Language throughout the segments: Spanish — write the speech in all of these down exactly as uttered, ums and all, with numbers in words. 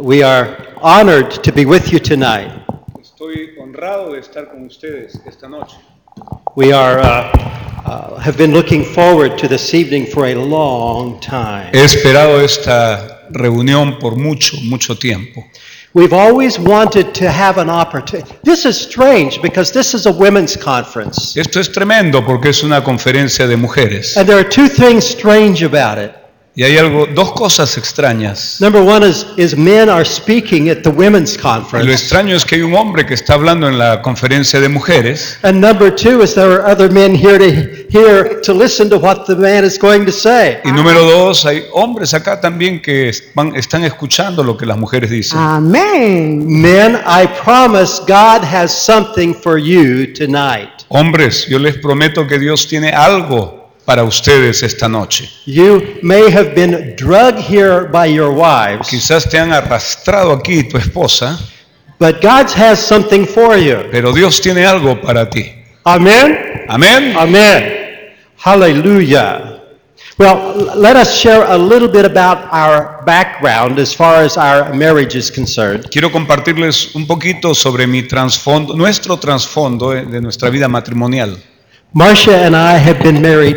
We are honored to be with you tonight. Estoy honrado de estar con ustedes esta noche. We are uh, uh, have been looking forward to this evening for a long time. He esperado esta reunión por mucho, mucho tiempo. We've always wanted to have an opportunity. This is strange because this is a women's conference. Esto es tremendo porque es una conferencia de mujeres. And there are two things strange about it. Y hay algo, dos cosas extrañas. Number one is, is men are speaking at the women's Y lo conference. extraño es que hay un hombre que está hablando en la conferencia de mujeres. And number two is there are other men here to here to listen to what the man is going to say. Y número dos, hay hombres acá también que van- están escuchando lo que las mujeres dicen. Amén. Men, I promise God has something for you tonight. Hombres, yo les prometo que Dios tiene algo para ustedes esta noche. You may have been drugged here by your wives, Quizás te han arrastrado aquí tu esposa, but God has something for you. pero Dios tiene algo para ti. Amen? Amén. Amen. Hallelujah. Well, l- let us share a little bit about our background as far as our marriage is concerned. Quiero compartirles un poquito sobre mi trasfondo, nuestro trasfondo de de nuestra vida matrimonial. Marcia and I have been married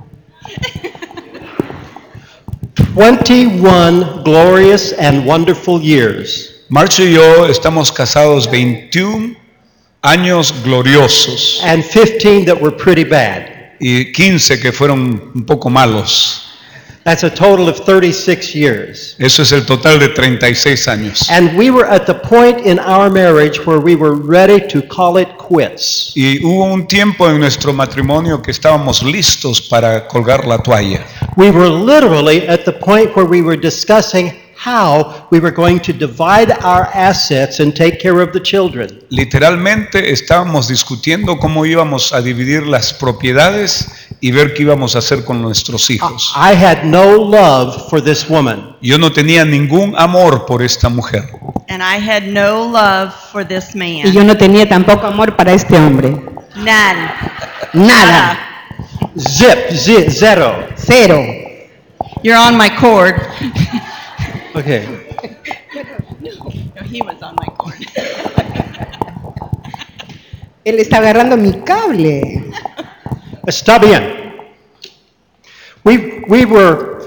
twenty-one glorious and wonderful years. Marcio y yo estamos casados veintiún años gloriosos And fifteen that were pretty bad. y quince que fueron un poco malos. That's a total of thirty-six years. Eso es el total de treinta y seis años. And we were at the point in our marriage where we were ready to call it quits. Y hubo un tiempo en nuestro matrimonio que estábamos listos para colgar la toalla. We were literally at the point where we were discussing how we were going to divide our assets and take care of the children. Literalmente estábamos discutiendo cómo íbamos a dividir las propiedades y ver qué íbamos a hacer con nuestros hijos. I had no love for this woman. Yo no tenía ningún amor por esta mujer. And I had no love for this man. Y yo no tenía tampoco amor para este hombre. None. Nada. Zip, zi- zero. Cero. You're on my cord. Okay. No, he was on my cord. Él está agarrando mi cable. Está bien. We, we were,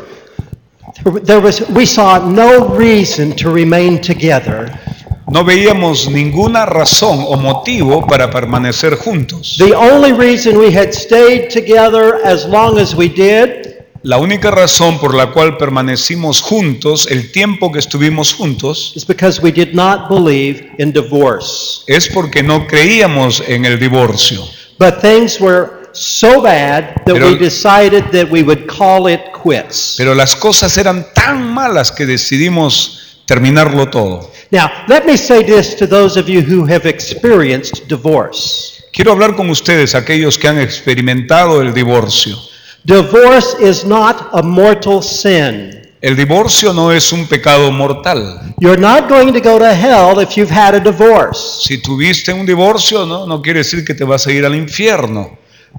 there was, we saw no reason to remain together. No veíamos ninguna razón o motivo para permanecer juntos. The only reason we had stayed together as long as we did La única razón por la cual permanecimos juntos el tiempo que estuvimos juntos is because we did not believe in divorce. es porque no creíamos en el divorcio. But things were so bad that Pero- we decided that we would call it quits. Pero las cosas eran tan malas que decidimos terminarlo todo. Now, let me say this to those of you who have experienced divorce. Quiero hablar con ustedes, aquellos que han experimentado el divorcio. Divorce is not a mortal sin. El divorcio no es un pecado mortal. You're not going to go to hell if you've had a divorce. Si tuviste un divorcio, no, no quiere decir que te vas a ir al infierno.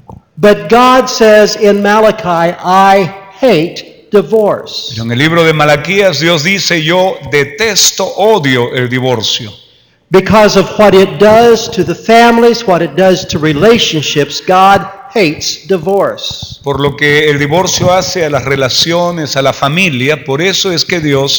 But God says in Malachi, I hate divorce. Pero en el libro de Malaquías Dios dice, yo detesto, odio el divorcio. Because of what it does to the families, what it does to relationships, God hates divorce. Por lo que el divorcio hace a las relaciones, a la familia, por eso es que Dios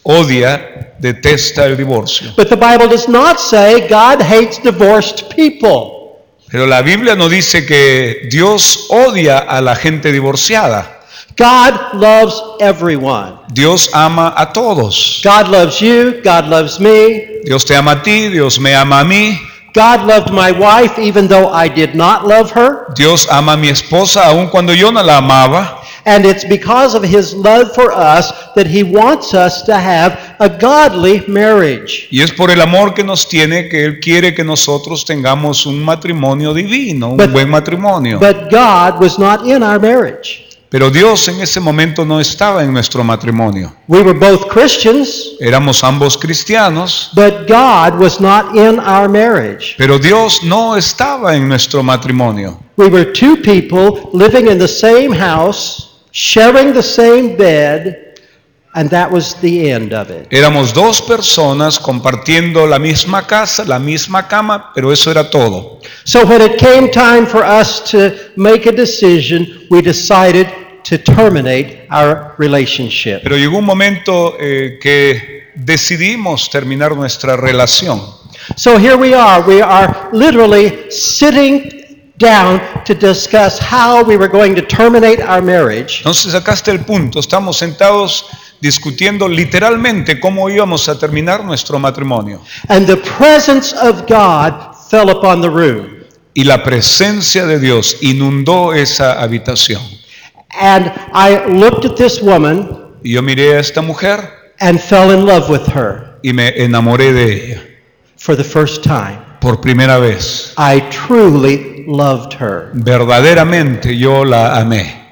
odia, detesta el divorcio. But the Bible does not say God hates divorced people. Pero la Biblia no dice que Dios odia a la gente divorciada. God loves everyone. Dios ama a todos. God loves you, God loves me. Dios te ama a ti, Dios me ama a mí. God loved my wife even though I did not love her. Dios ama a mi esposa aun cuando yo no la amaba. And it's because of his love for us that he wants us to have a godly marriage. Y es por el amor que nos tiene que Él quiere que nosotros tengamos un matrimonio divino, un But- buen matrimonio. But God was not in our marriage. Pero Dios en ese momento no estaba en nuestro matrimonio. We were both Christians, Éramos ambos cristianos, but God was not in our marriage. pero Dios no estaba en nuestro matrimonio. We were two people living in the same house, sharing the same bed, And that was the end of it. Éramos dos personas compartiendo la misma casa, la misma cama, pero eso era todo. So when it came time for us to make a decision, we decided to terminate our relationship. Pero llegó un momento eh, que decidimos terminar nuestra relación. So here we are. We are literally sitting down to discuss how we were going to terminate our marriage. Entonces acá está el punto, estamos sentados discutiendo literalmente cómo íbamos a terminar nuestro matrimonio. And the presence of God fell upon the room. Y la presencia de Dios inundó esa habitación. And I looked at this woman Y yo miré a esta mujer and fell in love with her y me enamoré de ella for the first time. por primera vez. I truly loved her. Verdaderamente yo la amé.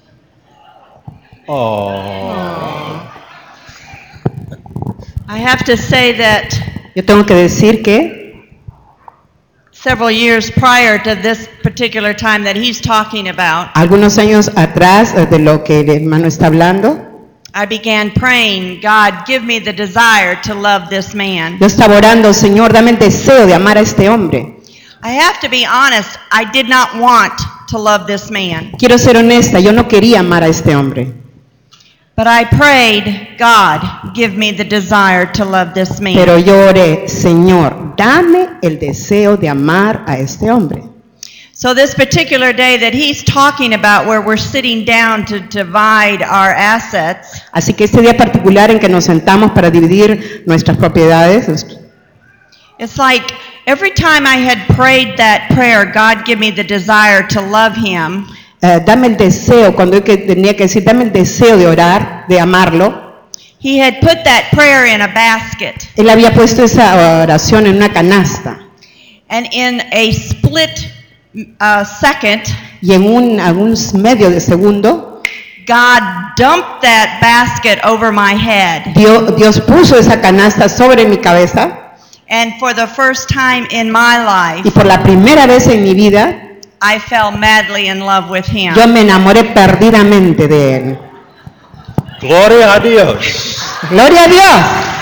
I have to say that Yo tengo que decir que several years prior to this particular time that he's talking about, algunos años atrás eh, de lo que el hermano está hablando, I began praying, God, give me the desire to love this man. yo estaba orando, Señor, dame el deseo de amar a este hombre. I have to be honest, I did not want to love this man. Quiero ser honesta, yo no quería amar a este hombre. But I prayed, God, give me the desire to love this man. Pero yo oré, Señor, dame el deseo de amar a este hombre. So this particular day that he's talking about, where we're sitting down to divide our assets, Así que este día particular en que nos sentamos para dividir nuestras propiedades, nuestro- it's like every time I had prayed that prayer, God, give me the desire to love him, eh, dame el deseo, cuando yo que tenía que decir, dame el deseo de orar, de amarlo, he had put that prayer in a basket. él había puesto esa oración en una canasta. And in a split uh, second, Y en un, a un medio de segundo, God dumped that basket over my head. Dios, Dios puso esa canasta sobre mi cabeza. And for the first time in my Y life, por la primera vez en mi vida, I fell madly in love with him. yo me enamoré perdidamente de él. Gloria a Dios. ¡Gloria a Dios!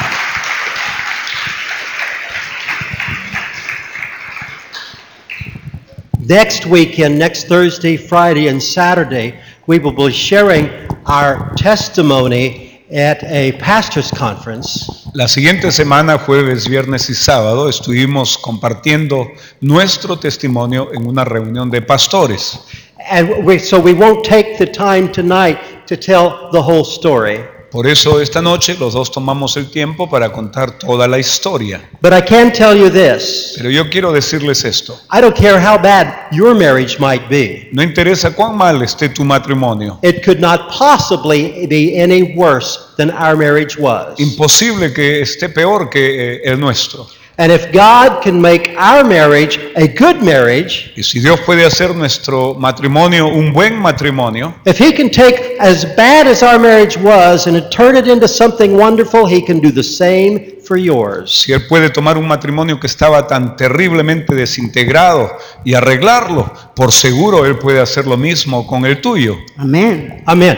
Next weekend, next Thursday, Friday, and Saturday, we will be sharing our testimony at a pastor's conference. La siguiente semana, jueves, viernes y sábado, estuvimos compartiendo nuestro testimonio en una reunión de pastores. And we, so we won't take the time tonight to tell the whole story. Por eso esta noche los dos tomamos el tiempo para contar toda la historia. But I can tell you this. Pero yo quiero decirles esto. I don't care how bad your marriage might be. No interesa cuán mal esté tu matrimonio. It could not possibly be any worse than our marriage was. Imposible que esté peor que eh, el nuestro. And if God can make our marriage a good marriage, Y si Dios puede hacer nuestro matrimonio un buen matrimonio, if He can take as bad as our marriage was and turn it into something wonderful, He can do the same for yours. si Él puede tomar un matrimonio que estaba tan terriblemente desintegrado y arreglarlo, por seguro Él puede hacer lo mismo con el tuyo. Amén. Amen.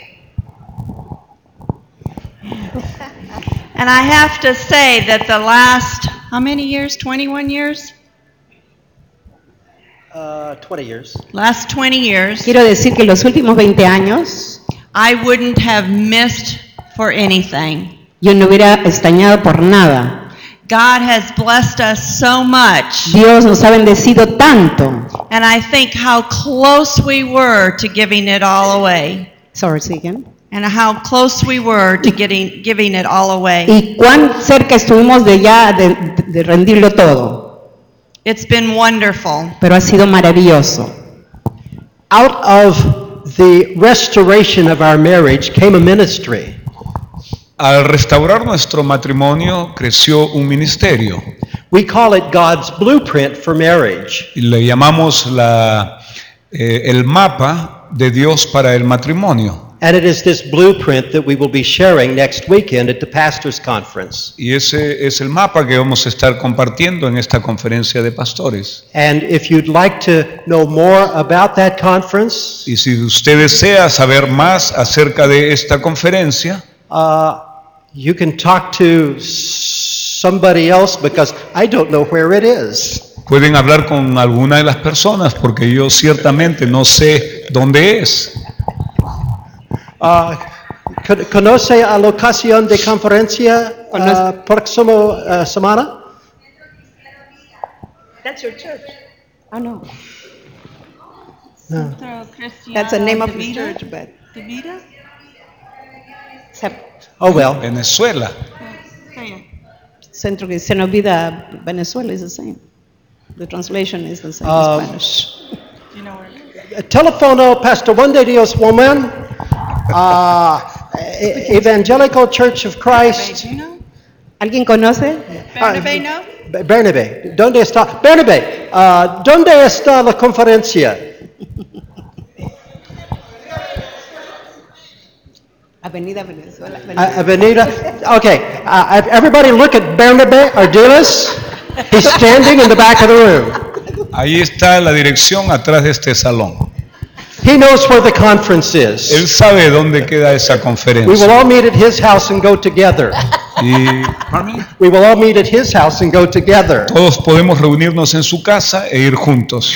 And I have to say that the last, how many years? twenty-one years? Uh, twenty years. Last twenty years, Quiero decir que los últimos veinte años I wouldn't have missed for anything. yo no hubiera extrañado por nada. God has blessed us so much. Dios nos ha bendecido tanto. And I think how close we were to giving it all away. Sorry, say again. And how close we were to getting, giving it all away. Y cuán cerca estuvimos de ya de, de rendirlo todo. It's been wonderful. Pero ha sido maravilloso. Out of the restoration of our marriage came a ministry. Al restaurar nuestro matrimonio creció un ministerio We call it God's blueprint for marriage. y le llamamos la, eh, el mapa de Dios para el matrimonio. And it is this blueprint that we will be sharing next weekend at the Pastors Conference. Y ese es el mapa que vamos a estar compartiendo en esta conferencia de pastores. And if you'd like to know more about that conference, Y si usted desea saber más acerca de esta conferencia, uh, you can talk to somebody else because I don't know where it is. Pueden hablar con alguna de las personas porque yo ciertamente no sé dónde es. Uh, con- ¿Conoce a la ocasión de conferencia Conoce- uh, próximo uh, semana? That's your church. Oh, no. No. That's the name of the church, but Davida? except Oh, well. Venezuela. Centro Cristiano Vida Venezuela is the same. The translation is the same Uh, in Spanish. You know where? Telefono Pastor Juan de Dios Woman, uh, E- Evangelical Church of Christ. Do you know? ¿Alguien conoce? Bernabé, no? Be- Bernabé, ¿dónde está? Bernabé, uh, ¿dónde está la conferencia? Avenida Venezuela. Uh, Avenida. Okay, uh, everybody look at Bernabé Ardiles. He's standing in the back of the room. Ahí está la dirección atrás de este salón. He knows where the conference Él is. sabe dónde queda esa We will conferencia. all meet at his house and go together. Y We will all meet at his house and go together. todos podemos reunirnos en su casa e ir juntos.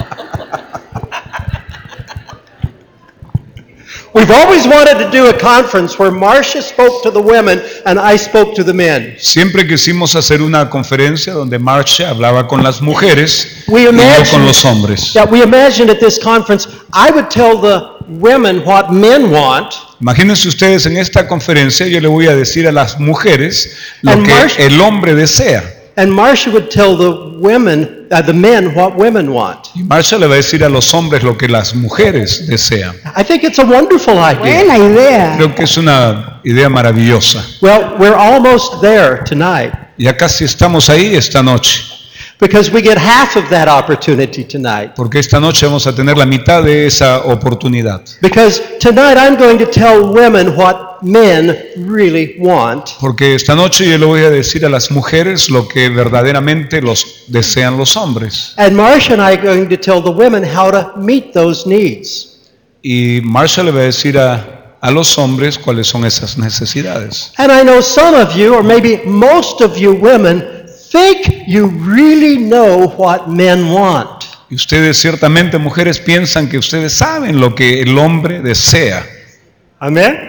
We've always wanted to do a conference where Marcia spoke to the women and I spoke to the men. Siempre quisimos hacer una conferencia donde Marcia hablaba con las mujeres y We yo con imagine los hombres. that we imagined at this conference I would tell the women what men want, Imagínense ustedes en esta conferencia, yo le voy a decir a las mujeres lo And que Marcia- el hombre desea. and Marcia would tell the women, uh, the men, what women want. Y Marcia le va a decir a los hombres lo que las mujeres desean. I think it's a wonderful idea. Buena idea. Creo que es una idea maravillosa. Well, we're almost there tonight Ya casi estamos ahí esta noche, because we get half of that opportunity tonight. porque esta noche vamos a tener la mitad de esa oportunidad. Because tonight I'm going to tell women what men really want. Porque esta noche yo le voy a decir a las mujeres lo que verdaderamente los desean los hombres. And Marcia and I are going to tell the women how to meet those needs. Y Marcia le va a decir a, a los hombres cuáles son esas necesidades. And I know some of you, or maybe most of you women, think you really know what men want. Y ustedes ciertamente, mujeres, piensan que ustedes saben lo que el hombre desea. Amen?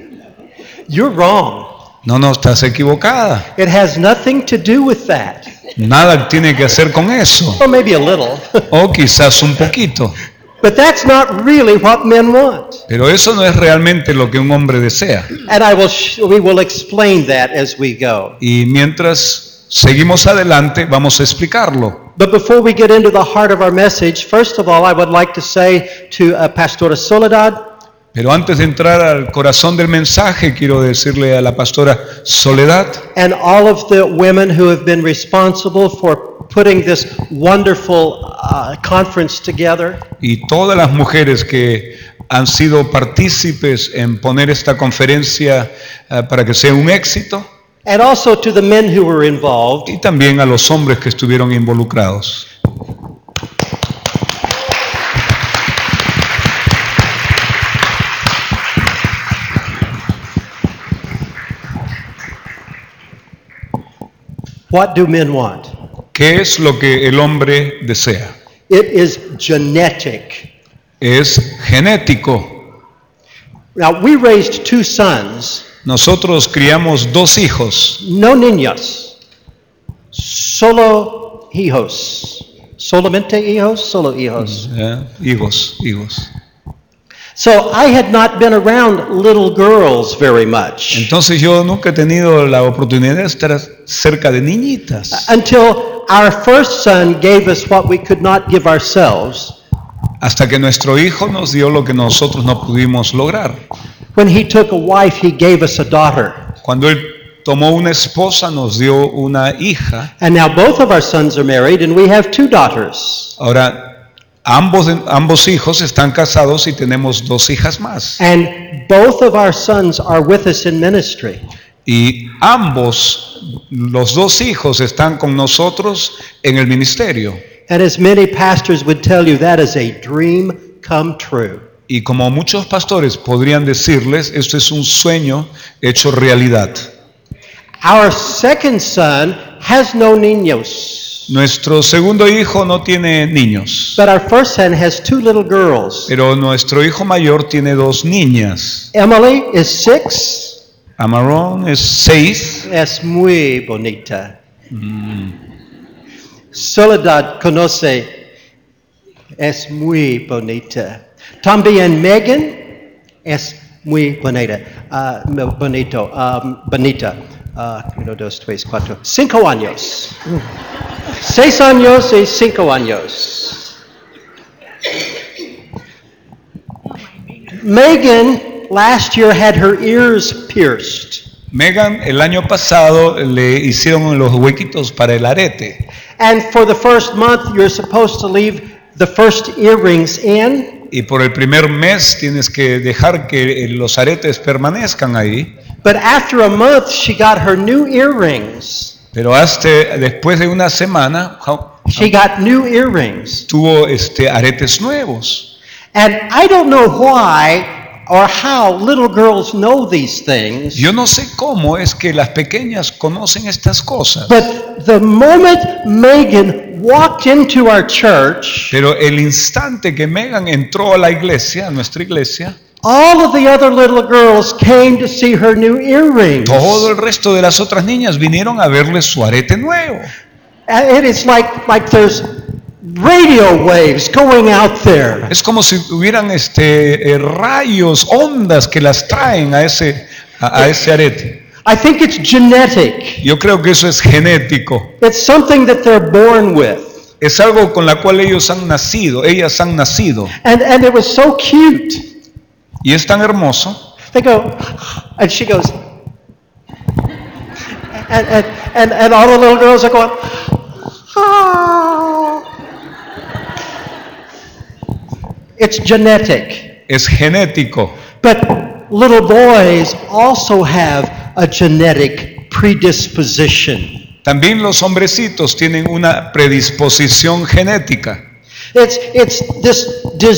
You're wrong. No, no, estás equivocada. It has nothing to do with that. Nada tiene que hacer con eso. Or maybe a little. O quizás un poquito. But that's not really what men want. Pero eso no es realmente lo que un hombre desea. And I will sh- we will explain that as we go. Y mientras seguimos adelante, vamos a explicarlo. But before we get into the heart of our message, first of all, I would like to say to uh, Pastora Soledad, Pero antes de entrar al corazón del mensaje, quiero decirle a la pastora Soledad and all of the women who have been responsible for putting this wonderful uh, conference together, y todas las mujeres que han sido partícipes en poner esta conferencia eh, para que sea un éxito, and also to the men who were involved. y también a los hombres que estuvieron involucrados. What do men want? ¿Qué es lo que el hombre desea? It is genetic. Es genético. Now, we raised two sons, Nosotros criamos dos hijos, no niños, solo hijos. Solamente hijos, solo hijos. ¿eh? hijos, hijos. So I had not been around little girls very much Entonces yo nunca he tenido la oportunidad de estar cerca de niñitas. until our first son gave us what we could not give ourselves. Hasta que nuestro hijo nos dio lo que nosotros no pudimos lograr. When he took a wife, he gave us a daughter. Cuando él tomó una esposa, nos dio una hija. And now both of our sons are married and we have two daughters. Ahora, ambos, ambos hijos están casados y tenemos dos hijas más. And both of our sons are with us in ministry. Y ambos, los dos hijos, están con nosotros en el ministerio. And as many pastors would tell you, that is a dream come true. Y como muchos pastores podrían decirles, esto es un sueño hecho realidad. Our second son has no niños, Nuestro segundo hijo no tiene niños, but our first son has two little girls. pero nuestro hijo mayor tiene dos niñas. Emily is six, Amaron es seis. es muy bonita. Soledad conoce, es muy bonita. También Megan es muy bonita, uh, no, bonito, um, bonita. Uh, uno, dos, tres, cuatro, cinco años. Seis años y cinco años. Megan last year had her ears pierced. Megan el año pasado le hicieron los huequitos para el arete. And for the first month, you're supposed to leave the first earrings in. Y por el primer mes tienes que dejar que los aretes permanezcan ahí. But after a month, she got her new earrings. Pero hasta después de una semana She got new earrings. tuvo este, aretes nuevos. And I don't know why or how little girls know these things. Yo no sé cómo es que las pequeñas conocen estas cosas. But the moment Megan walked into our church, Pero el instante que Megan entró a la iglesia, a nuestra iglesia, all of the other little girls came to see her new earrings. todo el resto de las otras niñas vinieron a verle su arete nuevo. And it is like, like there's radio waves going out there. Es como si hubieran este, eh, rayos, ondas que las traen a ese, a, a ese arete. I think it's genetic. Yo creo que eso es genético. It's something that they're born with. Es algo con la cual ellos han nacido, ellas han nacido. And, and it was so cute. Y es tan hermoso. They go, and she goes, and, and, and, and all the little girls are going, oh. It's genetic. Es genético. But little boys also have a genetic predisposition. También los hombrecitos tienen una predisposición genética. It's, it's this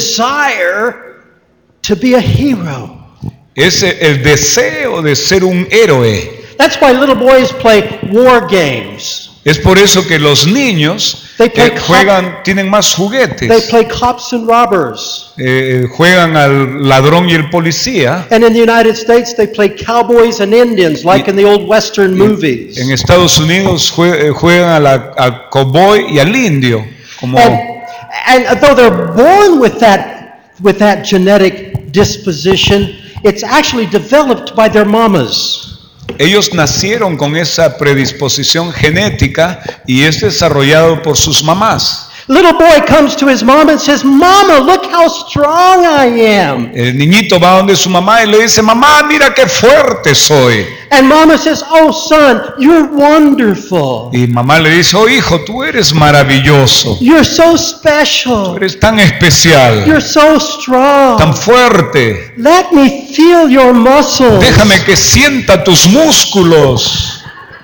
desire to be a hero. Es el deseo de ser un héroe. That's why little boys play war games. Es por eso que los niños They play eh, cop- juegan, tienen más They juguetes. play cops and robbers. Eh, juegan al ladrón y el policía. And in the United States, they play cowboys and Indians, like in the old Western movies. En Estados Unidos jue- eh, juegan a la- al cowboy y al indio. Como, And, and though they're born with that, with that genetic disposition, it's actually developed by their mamas. ellos nacieron con esa predisposición genética y es desarrollado por sus mamás. Little boy comes to his mom and says, Mama, look how strong I am. El niñito va donde su mamá y le dice, mamá, mira qué fuerte soy. And Mama says, oh son, you're wonderful. Y mamá le dice, oh hijo, tú eres maravilloso. You're so Tú special. eres tan especial, You're so strong. tan fuerte. Let me feel your muscles. Déjame que sienta tus músculos.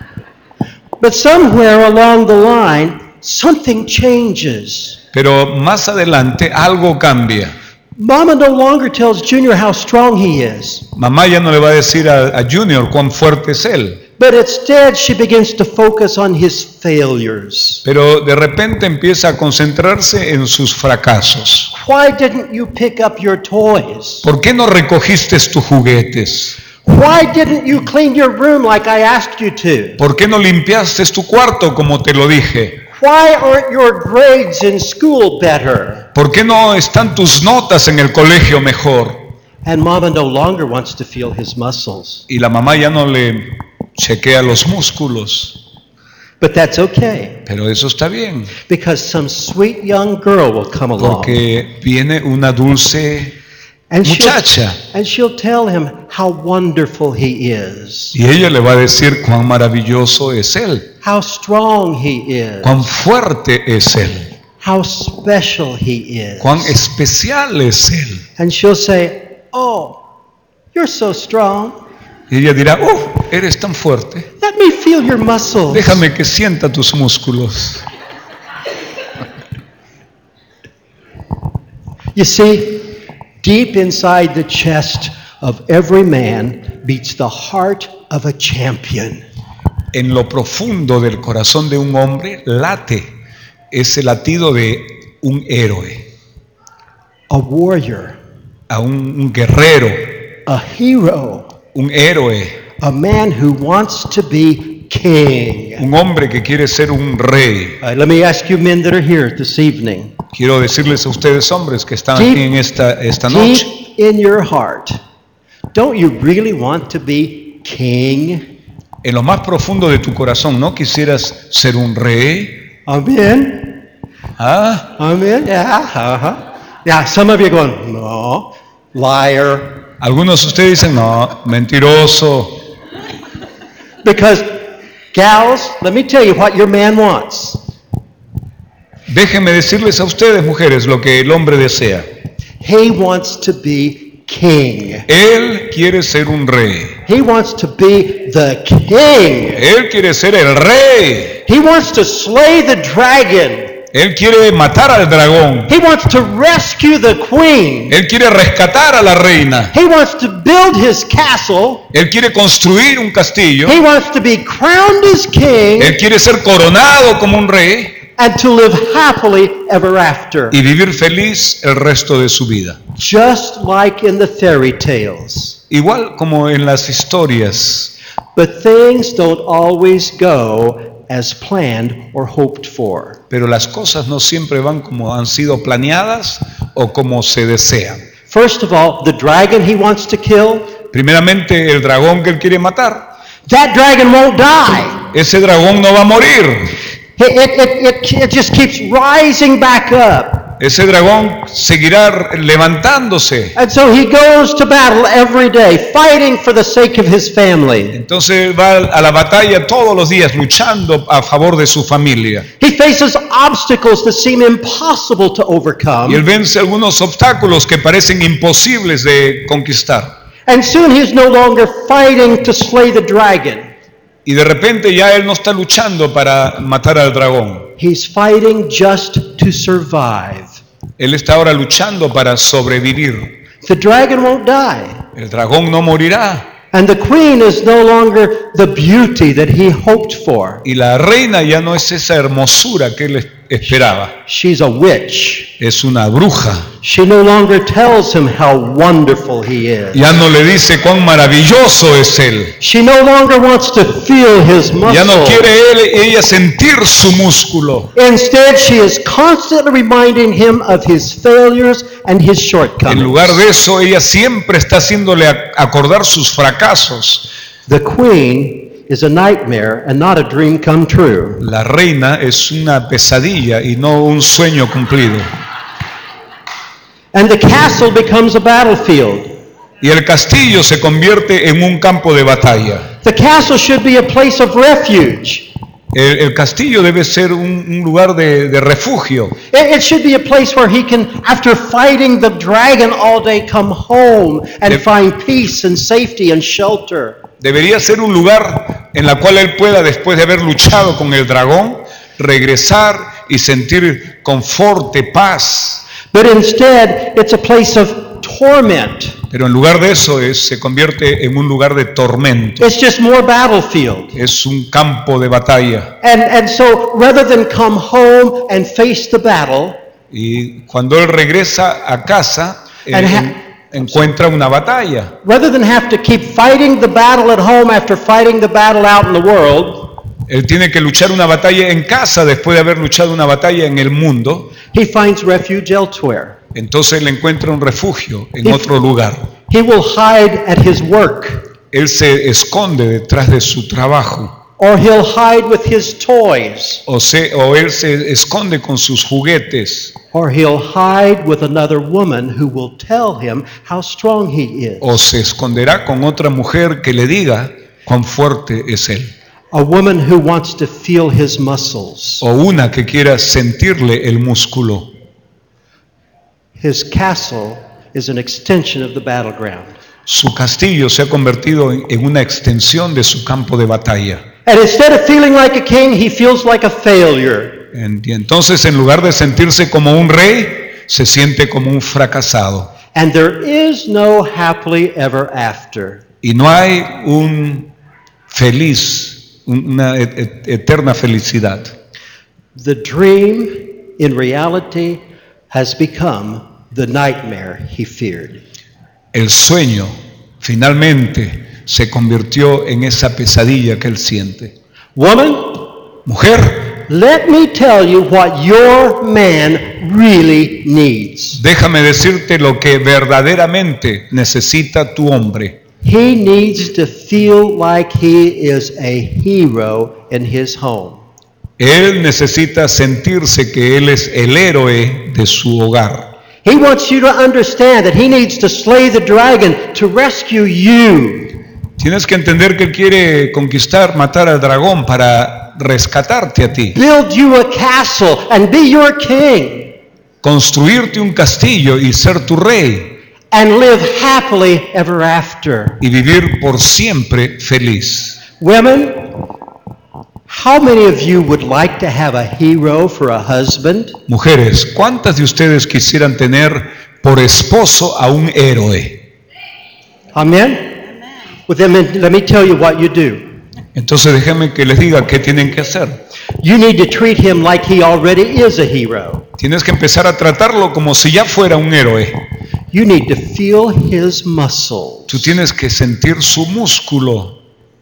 But somewhere along the line, something changes. Pero más adelante algo cambia. Mama no longer tells Junior how strong he is, Mamá ya no le va a decir a, a Junior cuán fuerte es él. but instead she begins to focus on his failures. Pero de repente empieza a concentrarse en sus fracasos. Why didn't you pick up your toys? ¿Por qué no recogiste tus juguetes? Why didn't you clean your room like I asked you to? ¿Por qué no limpiaste tu cuarto como te lo dije? Why aren't your grades in school better? ¿Por qué no están tus notas en el colegio mejor? And Mama no longer wants to feel his muscles. Y la mamá ya no le chequea los músculos. But that's okay, Pero eso está bien, because some sweet young girl will come along. porque viene una dulce And she'll, muchacha and she'll tell him how wonderful he is, y ella le va a decir cuán maravilloso es él, how strong he is, cuán fuerte es él, how special he is. cuán especial es él. And she'll say, oh, you're so strong. Y ella dirá, oh, eres tan fuerte, Let me feel your muscles. déjame que sienta tus músculos. You see, Deep inside the chest of every man beats the heart of a champion. En lo profundo del corazón de un hombre late ese latido de un héroe, A warrior, a un, un guerrero, a hero, un héroe, a man who wants to be king. un hombre que quiere ser un rey. All right, let me ask you men that are here this evening. Quiero decirles a ustedes, hombres que están aquí en esta, esta noche, Deep in your heart, don't you really want to be king? en lo más profundo de tu corazón, ¿no quisieras ser un rey? Amen. ¿Ah? Amen. Yeah. Uh-huh. Yeah. Some of you are going, no, liar. Algunos de ustedes dicen, no, mentiroso. Because, gals, let me tell you what your man wants. Déjenme decirles a ustedes, mujeres, lo que el hombre desea. He wants to be king. Él quiere ser un rey. He wants to be the king. Él quiere ser el rey. He wants to slay the dragon. Él quiere matar al dragón. He wants to rescue the queen. Él quiere rescatar a la reina. He wants to build his castle. Él quiere construir un castillo. He wants to be crowned as king Él quiere ser coronado como un rey and to live happily ever after. y vivir feliz el resto de su vida. Just like in the fairy tales. Igual como en las historias. But things don't always go as planned or hoped for. Pero las cosas no siempre van como han sido planeadas o como se desean. First of all, the dragon he wants to kill, Primeramente, el dragón que él quiere matar. that dragon won't die. Ese dragón no va a morir. It, it, it, it, it just keeps rising back up. Ese dragón seguirá levantándose. And so he goes to battle every day, fighting for the sake of his family. Entonces va a la batalla todos los días luchando a favor de su familia. He faces obstacles that seem impossible to Y él overcome. vence algunos obstáculos que parecen imposibles de conquistar. And soon he's no longer fighting to slay the dragon. Y de repente ya él no está luchando para matar al dragón. He's fighting just to survive. Él está ahora luchando para sobrevivir. The dragon won't die. El dragón no morirá. And the queen is no longer the beauty that he hoped for. Y la reina ya no es esa hermosura que él esperaba. She's a witch. Es una bruja. She no longer tells him how wonderful he is. Ya no le dice cuán maravilloso es él. She no longer wants to feel his muscle. Ya no quiere él, ella sentir su músculo. Instead, she is constantly reminding him of his failures and his En shortcomings. lugar de eso, ella siempre está haciéndole a- acordar sus fracasos. The queen is a nightmare and not a dream come true. La reina es una pesadilla y no un sueño cumplido. And the castle becomes a battlefield. Y el castillo se convierte en un campo de batalla. The castle should be a place of refuge. El, el castillo debe ser un, un lugar de, de refugio. It, it should be a place where he can, after fighting the dragon all day, come home and Yep. find peace and safety and shelter. Debería ser un lugar en la cual él pueda, después de haber luchado con el dragón, regresar y sentir confort, paz. But instead, it's a place of torment. Pero en lugar de eso es, se convierte en un lugar de tormento. It's just more battlefield. Es un campo de batalla. And, and so rather than come home and face the battle, Y cuando él regresa a casa, eh, And ha- en- encuentra una batalla. rather than have to keep fighting the battle at home after fighting the battle out in the world, Él tiene que luchar una batalla en casa después de haber luchado una batalla en el mundo. he finds refuge elsewhere. Entonces él encuentra un refugio en If- otro lugar. He will hide at his work, Él se esconde detrás de su trabajo. or he'll hide with his toys, O, se, o él se esconde con sus juguetes. or he'll hide with another woman who will tell him how strong he is. O se esconderá con otra mujer que le diga cuán fuerte es él. A woman who wants to feel his muscles. O una que quiera sentirle el músculo. His castle is an extension of the battleground. Su castillo se ha convertido en, en una extensión de su campo de batalla. And instead of feeling like a king, he feels like a failure. En- Y entonces en lugar de sentirse como un rey, se siente como un fracasado. And there is no happily ever after. Y no hay un feliz, una et- et- eterna felicidad. The dream, in reality, has become the nightmare he feared. El sueño finalmente se convirtió en esa pesadilla que él siente. Woman, Mujer, let me tell you what your man really needs. déjame decirte lo que verdaderamente necesita tu hombre. He needs to feel like he is a hero in his home. Él necesita sentirse que él es el héroe de su hogar. He wants you to understand that he needs to slay the dragon to rescue you. Tienes que entender que él quiere conquistar, matar al dragón para rescatarte a ti. Build you a castle and be your king. Construirte un castillo y ser tu rey. And live happily ever after. Y vivir por siempre feliz. Women, how many of you would like to have a hero for a husband? Mujeres, ¿cuántas de ustedes quisieran tener por esposo a un héroe? Amen? Well, then let me tell you what you do. Entonces déjenme que les diga qué tienen que hacer. You need to treat him like he already is a hero. Tienes que empezar a tratarlo como si ya fuera un héroe. You need to feel his muscles. Tú tienes que sentir su músculo.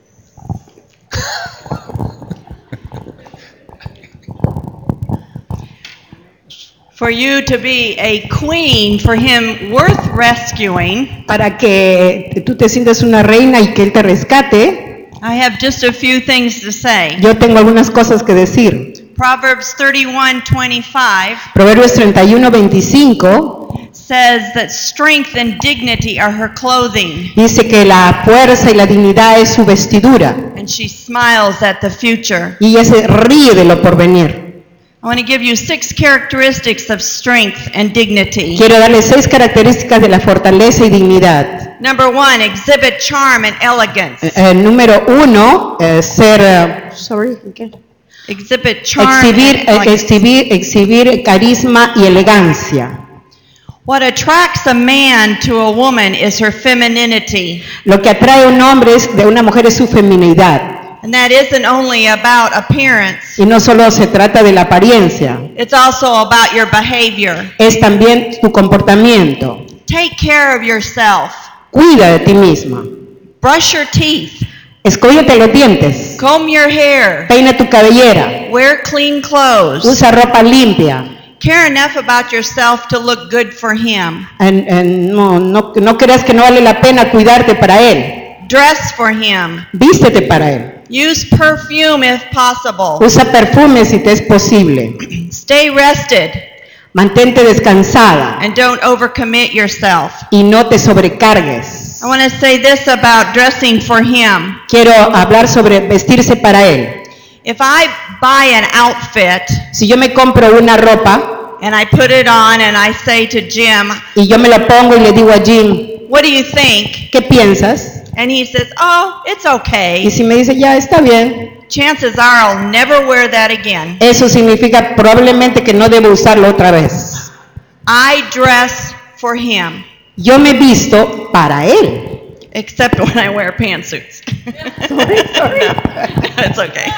For you to be a queen, for him worth rescuing, Para que tú te sientas una reina y que él te rescate, I have just a few things to say. yo tengo algunas cosas que decir. Proverbs thirty-one twenty-five Proverbios treinta y uno veinticinco says that strength and dignity are her clothing, dice que la fuerza y la dignidad es su vestidura and she smiles at the future. y ella se ríe de lo porvenir. I want to give you six characteristics of strength and dignity. Quiero darle seis características de la fortaleza y dignidad. Number one, exhibit charm and elegance. Eh, eh, número uno, eh, ser, eh, sorry, ¿qué? Exhibit charm exhibir, and eh, elegance. exhibir, exhibir carisma y elegancia. What attracts a man to a woman is her femininity. Lo que atrae a un hombre es- de una mujer es su feminidad. And that isn't only about appearance, Y no solo se trata de la apariencia, it's also about your behavior. es también tu comportamiento. Take care of yourself. Cuida de ti misma. Brush your teeth. Escóllete los dientes. Comb your hair. Peina tu cabellera. Wear clean clothes. Usa ropa limpia. Care enough about yourself to look good for him. En- en- no, no, no creas que no vale la pena cuidarte para él. Dress for him. Vístete para él. Use perfume if possible. Usa perfume si te es posible. Stay rested Mantente descansada and don't overcommit yourself. y no te sobrecargues. I want to say this about dressing for him. Quiero hablar sobre vestirse para él. If I buy an outfit Si yo me compro una ropa and I put it on and I say to Jim, y yo me la pongo y le digo a Jim, what do you think? ¿qué piensas? And he says, oh, it's Y okay. si me dice, ya está bien, Chances are I'll never wear that again. eso significa probablemente que no debo usarlo otra vez. I dress for him, Yo me visto para él. except when I wear pantsuits. Sorry, sorry. It's okay.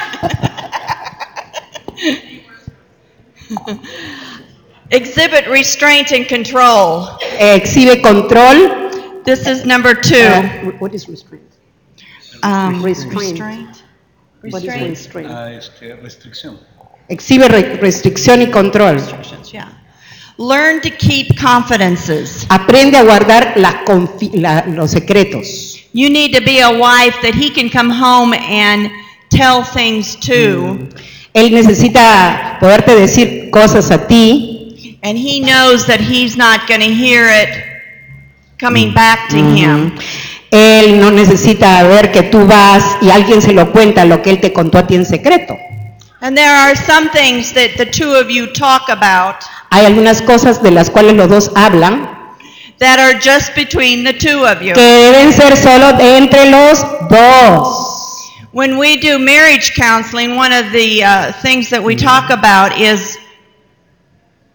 Exhibit restraint and control. Exhibe control. This is number two. Uh, what is restraint? Um, restraint. restraint. What is Restraint. restraint? restricción. Exhibe re- restricción y control. Yeah. Learn to keep confidences. Aprende a guardar las confi- la- los secretos. You need to be a wife that he can come home and tell things to, Él necesita poderte decir cosas a ti and he knows that he's not going to hear it coming back to him. Él no necesita ver que tú vas y alguien se lo cuenta lo que él te contó a ti en secreto. And there are some things that the two of you talk about Hay algunas cosas de las cuales los dos hablan that are just between the two of you. que deben ser solo de entre los dos. When we do marriage counseling, one of the uh, things that we talk about is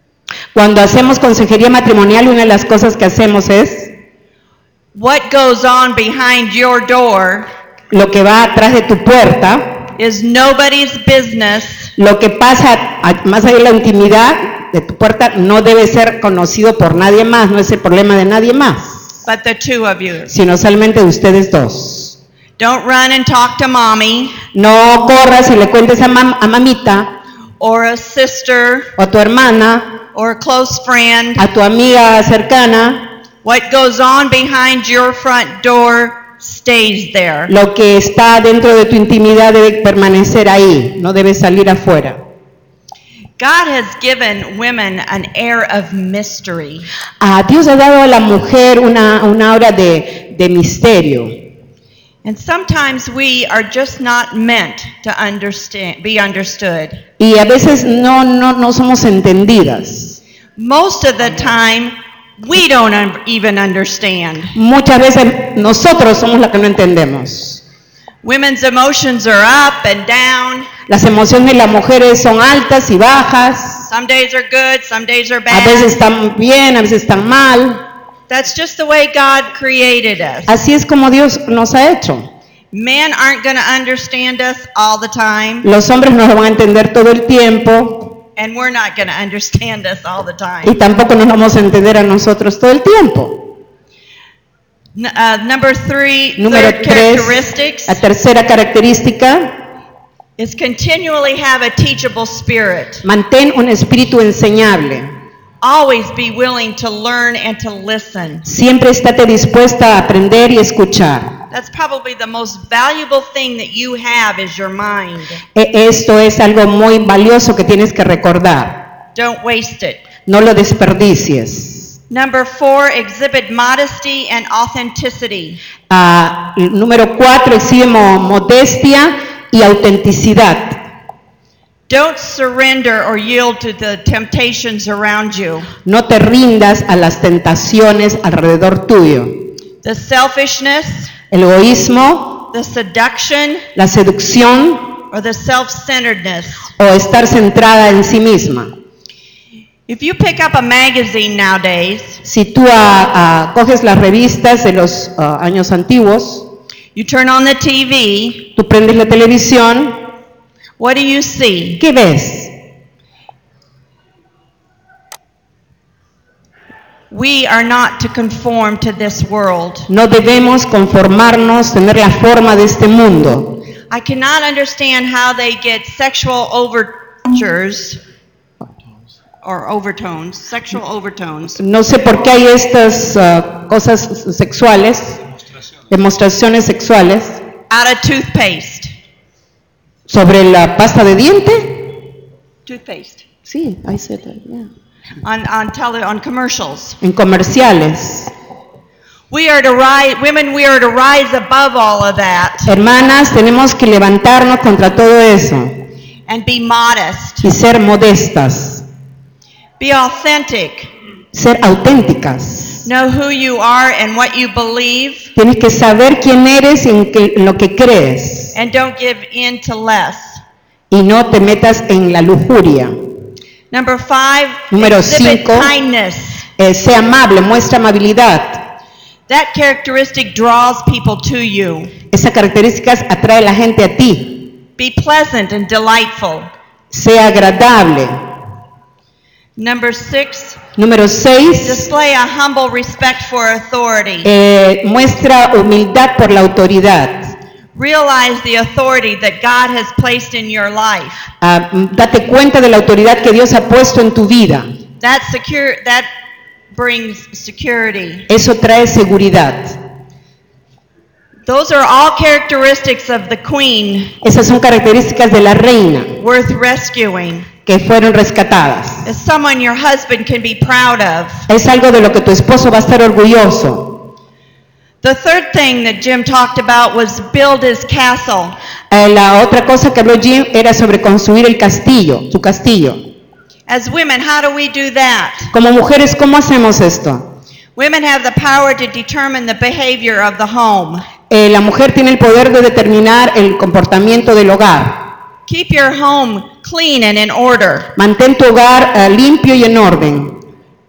Cuando hacemos consejería matrimonial, una de las cosas que hacemos es what goes on behind your door lo que va atrás de tu puerta, is nobody's business lo que pasa a- más allá de la intimidad de tu puerta no debe ser conocido por nadie más, no es el problema de nadie más, but the two of you. sino solamente de ustedes dos. Don't run and talk to mommy No corras y le cuentes a, mam- a mamita or a sister o a tu hermana, or a close friend. a tu amiga cercana, What goes on behind your front door stays there. lo que está dentro de tu intimidad debe permanecer ahí, no debe salir afuera. God has given women an air of mystery. Ah, Dios ha dado a la mujer una, una aura de, de misterio. And sometimes we are just not meant to understand, be understood. Y a veces no, no, no somos entendidas. Most of the time, we don't un- even understand. Muchas veces nosotros somos las que no entendemos. Women's emotions are up and down. Las emociones de las mujeres son altas y bajas. Some days are good, some days are A veces bad. están bien, a veces están mal. That's just the way God created us. Así es como Dios nos ha hecho. Men aren't going to understand us all the time, Los hombres nos lo van a entender todo el tiempo and we're not going to understand us all the y time. tampoco nos vamos a entender a nosotros todo el tiempo. N- uh, number three, Número third tres, characteristics la tercera característica, is continually have a teachable spirit. mantén un espíritu enseñable. Always be willing to learn and to listen. Siempre estate dispuesta a aprender y escuchar. That's probably the most valuable thing that you have is your mind. E- Esto es algo muy valioso que tienes que recordar. Don't waste it. No lo desperdicies. Number four, exhibit modesty and authenticity. Ah, el número cuatro, exhibe mo- modestia y autenticidad. Don't surrender or yield to the temptations around you. No te rindas a las tentaciones alrededor tuyo. The selfishness, El egoísmo, the seduction, la seducción or the self-centeredness. o estar centrada en sí misma. If you pick up a magazine nowadays, Si tú ah, ah, coges las revistas de los ah, años antiguos, you turn on the T V, tú prendes la televisión, what do you see? ¿qué ves? We are not to conform to this world. No debemos conformarnos, tener la forma de este mundo. I cannot understand how they get sexual overtures or overtones, sexual overtones No sé por qué hay estas ah, cosas sexuales, demostraciones sexuales, out of toothpaste. sobre la pasta de diente. Toothpaste. Sí, I said that, yeah. On on tele on commercials. En comerciales. We are to rise, women, we are to rise above all of that Hermanas, tenemos que levantarnos contra todo eso and be modest, y ser modestas, be authentic, ser auténticas. know who you are and what you believe, Tienes que saber quién eres y en, qué- en lo que crees and don't give in to less. y no te metas en la lujuria. Number five, Número exhibit cinco. kindness. Eh, sé amable, muestra amabilidad. That characteristic draws people to you. Esas características atrae a la gente a ti. Be pleasant and delightful. Sea agradable. Number six, Número seis, display a humble respect for authority. eh, muestra humildad por la autoridad. Realize the authority that God has placed in your life. Ah, mm, date cuenta de la autoridad que Dios ha puesto en tu vida. That secure that brings security. Eso trae seguridad. Those are all characteristics of the queen Esas son características de la reina worth rescuing. que fueron rescatadas. As someone your husband can be proud of. Es algo de lo que tu esposo va a estar orgulloso. The third thing that Jim talked about was build his castle. Eh, la otra cosa que habló Jim era sobre construir el castillo, su castillo. As women, how do we do that? Como mujeres, ¿cómo hacemos esto? Women have the power to determine the behavior of the home. Eh, la mujer tiene el poder de determinar el comportamiento del hogar. Keep your home clean and in order. Mantén tu hogar eh, limpio y en orden.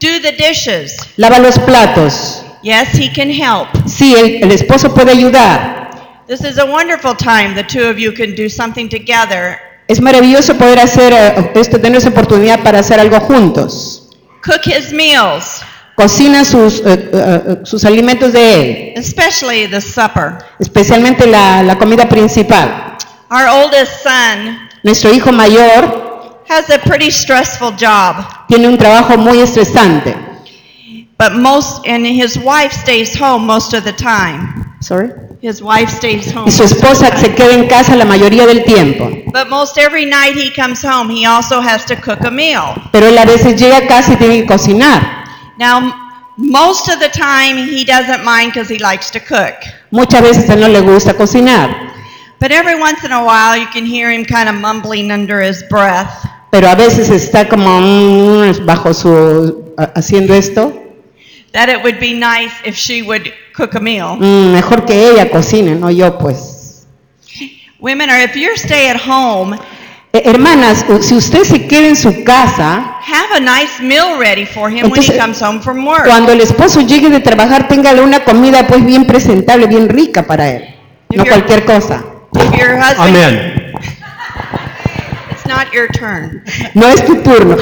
Do the dishes. Lava los platos. Yes, he can help. Sí, el, el esposo puede ayudar. This is a wonderful time the two of you can do something together. Es maravilloso poder hacer eh, esto, tener esa oportunidad para hacer algo juntos. Cook his meals, Cocina sus, eh, eh, sus alimentos de él, especially the supper. especialmente la, la comida principal. Our oldest son Nuestro hijo mayor has a pretty stressful job, tiene un trabajo muy estresante. but most, and his wife stays home most of the time. Sorry. His wife stays home. Y su most of the esposa time. se queda en casa la mayoría del tiempo. But most every night he comes home, he also has to cook a meal. Pero él a veces llega a casa y tiene que cocinar. Now, m- most of the time he doesn't mind because he likes to cook. Muchas veces a él no le gusta cocinar. But every once in a while you can hear him kind of mumbling under his breath. Pero a veces está como mm, bajo su a- haciendo esto. That it would be nice if she would cook a meal. Mm, mejor que ella cocine, no yo pues. Women are, if you stay at home, Eh, hermanas, si usted se queda en su casa, have a nice meal ready for him when he Entonces, comes home from work. cuando el esposo llegue de trabajar, téngale una comida pues bien presentable, bien rica para él. No cualquier cosa. If your husband, Amen. it's not your turn. No es tu turno.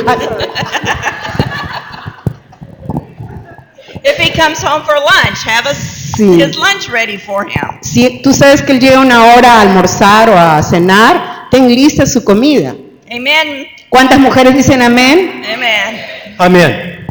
If he comes home for lunch, have a, Sí. his lunch ready for him. Si tú sabes que él llega una hora a almorzar o a cenar, ten lista su comida. Amen. ¿Cuántas mujeres dicen amén? Amen. Amen.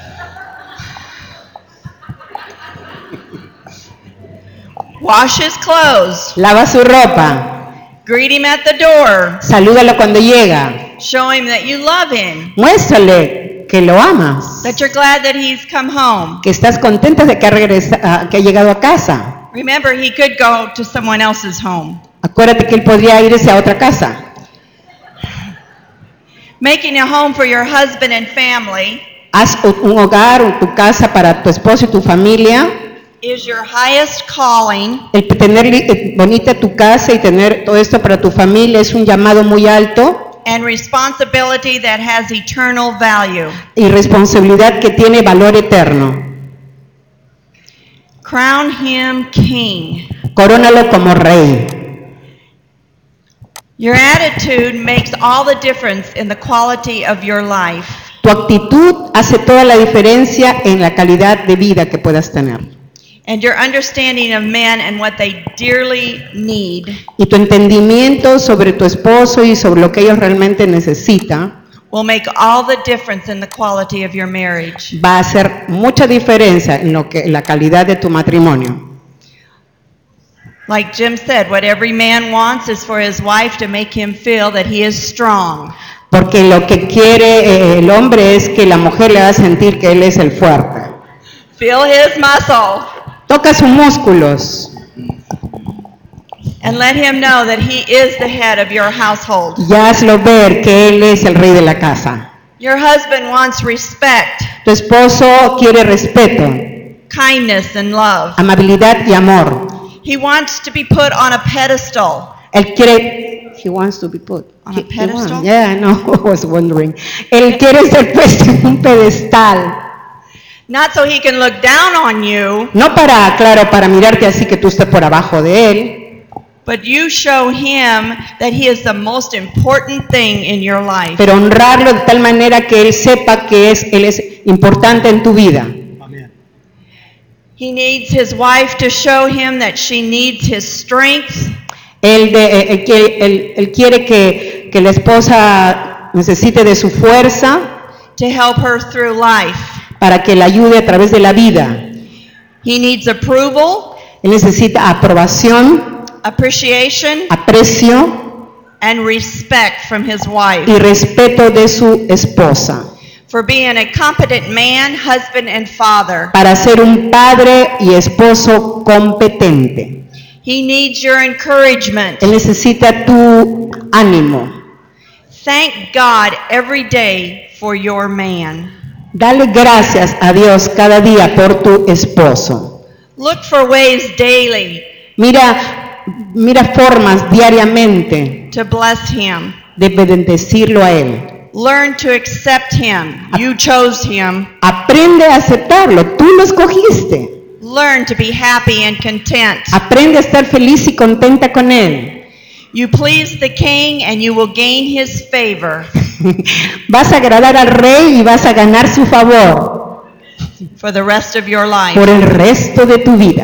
Wash his clothes. Lava su ropa. Greet him at the door. Salúdalo cuando llega. Show him that you love him. Muéstrale que lo amas. That you're glad that he's come home. Que estás contenta de que ha, regresa- ah, que ha llegado a casa. Remember, he could go to someone else's home. Acuérdate que él podría irse a otra casa. Making a home for your husband and family Haz un hogar, tu casa para tu esposo y tu familia. is your highest calling, El tener li- eh, bonita tu casa y tener todo esto para tu familia es un llamado muy alto and responsibility that has eternal value. y responsabilidad que tiene valor eterno. Crown him king. Corónalo como rey. Your attitude makes all the difference in the quality of your life. Tu actitud hace toda la diferencia en la calidad de vida que puedas tener. And your understanding of men and what they dearly need Y tu entendimiento sobre tu esposo y sobre lo que ellos realmente necesitan will make all the difference in the quality of your marriage. va a hacer mucha diferencia en lo que en la calidad de tu matrimonio. Like Jim said, what every man wants is for his wife to make him feel that he is strong. Porque lo que quiere eh, el hombre es que la mujer le haga sentir que él es el fuerte. Feel his muscle Toca sus músculos and let him know that he is the head of your household. y hazlo ver que él es el rey de la casa. Your husband wants respect, Tu esposo quiere respeto, kindness, and love. amabilidad y amor. He wants to be put on a pedestal. Él quiere, he wants to be put. On a He- he pedestal? wants- Yeah, no, I was wondering. Él quiere ser puesto en un pedestal. Not so he can look down on you, No para, claro, para mirarte así que tú estés por abajo de él, but you show him that he is the most important thing in your life. pero honrarlo de tal manera que él sepa que es, él es importante en tu vida. He needs his wife to show him that she needs his strength, Él, de- eh, él quiere, él- él quiere que, que la esposa necesite de su fuerza to help her through life. para que la ayude a través de la vida. He needs approval, Él necesita aprobación, appreciation, aprecio and respect from his wife y respeto de su esposa for being a competent man, husband, and father. para ser un padre y esposo competente. He needs your encouragement. Él necesita tu ánimo. Thank God every day for your man. Dale gracias a Dios cada día por tu esposo. Look for ways daily Mira, mira formas diariamente to bless him. de bendecirlo a él. Learn to accept him. You chose him. Aprende a aceptarlo, tú lo escogiste. Learn to be happy and content. Aprende a estar feliz y contenta con él. You please the king and you will gain his favor Vas a agradar al rey y vas a ganar su favor for the rest of your life. por el resto de tu vida.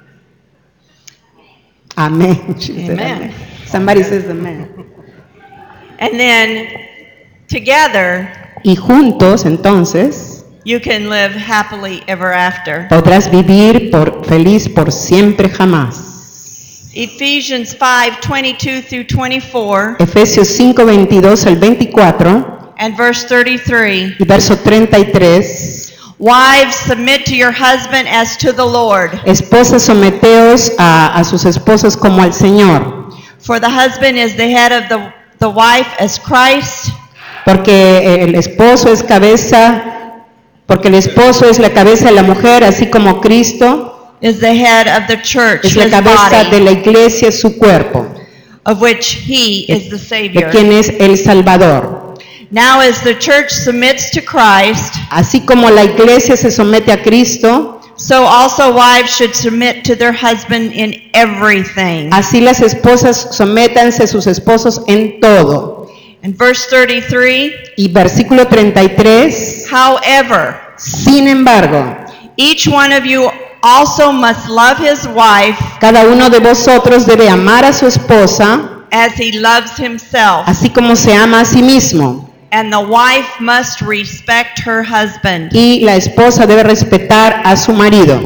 Amén. She said Amen. amen. Somebody says amen. And then together Y juntos, entonces, you can live happily ever after. podrás vivir por, feliz por siempre jamás. Ephesians five twenty-two through twenty-four Efesios cinco, veintidós al veinticuatro and verse thirty-three. y verso treinta y tres. Wives, submit to your husband as to the Lord. Esposas, someteos a, a sus esposos como al Señor, For the husband is the head of the, the wife as Christ, porque el esposo es cabeza, porque el esposo es la cabeza de la mujer, así como Cristo is the head of the church, es la his cabeza de body, la iglesia, su cuerpo, of which he is the de Savior. quien es el Salvador. Now as the church submits to Christ, Así como la iglesia se somete a Cristo, so also wives should submit to their husband in everything. así las esposas sométanse a sus esposos en todo. In verse thirty-three, Y versículo treinta y tres, however, sin embargo, each one of you also must love his wife cada uno de vosotros debe amar a su esposa, as he loves himself, así como se ama a sí mismo. and the wife must respect her husband. Y la esposa debe respetar a su marido.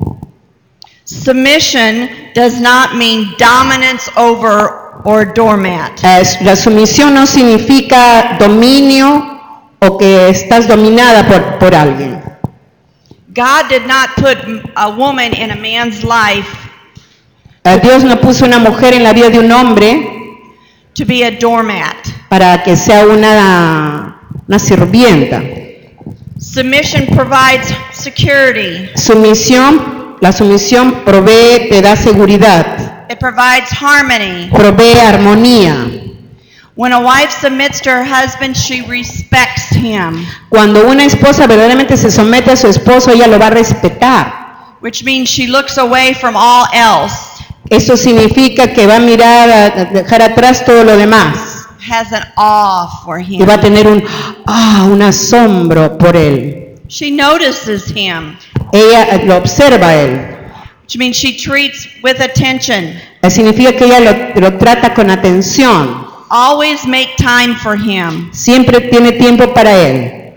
Submission does not mean dominance over or doormat. Eh, La sumisión no significa dominio o que estás dominada por, por alguien. God did not put a woman in a man's life Eh, Dios no puso una mujer en la vida de un hombre to be a doormat. para que sea una, una sirvienta. Submission provides security. Sumisión, la sumisión provee, te da seguridad, It provides harmony. provee armonía. When a wife submits to her husband, she respects him, Cuando una esposa verdaderamente se somete a su esposo, ella lo va a respetar. which means she looks away from all else, Eso significa que va a mirar, a dejar atrás todo lo demás. has an awe for Y him. va a tener un, ah, un asombro por él. She notices him, Ella eh, lo observa a él. which means she treats with attention. Eh, Significa que ella lo, lo trata con atención. Always make time for him. Siempre tiene tiempo para él.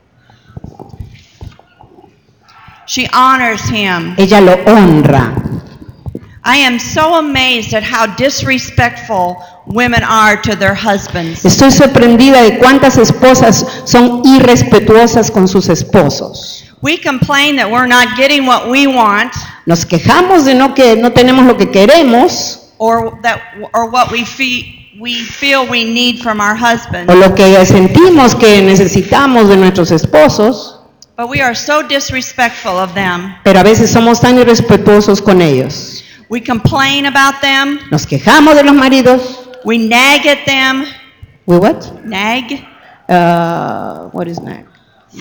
She honors him. Ella lo honra. I am so amazed at how disrespectful women are to their husbands. Estoy sorprendida de cuántas esposas son irrespetuosas con sus esposos. We complain that we're not getting what we want, Nos quejamos de no que no tenemos lo que queremos or that or what we feel we feel we need from our husbands. o lo que sentimos que necesitamos de nuestros esposos, But we are so disrespectful of them. pero a veces somos tan irrespetuosos con ellos. We complain about them. Nos quejamos de los maridos. We nag at them. We what? Nag? Uh, what is nag?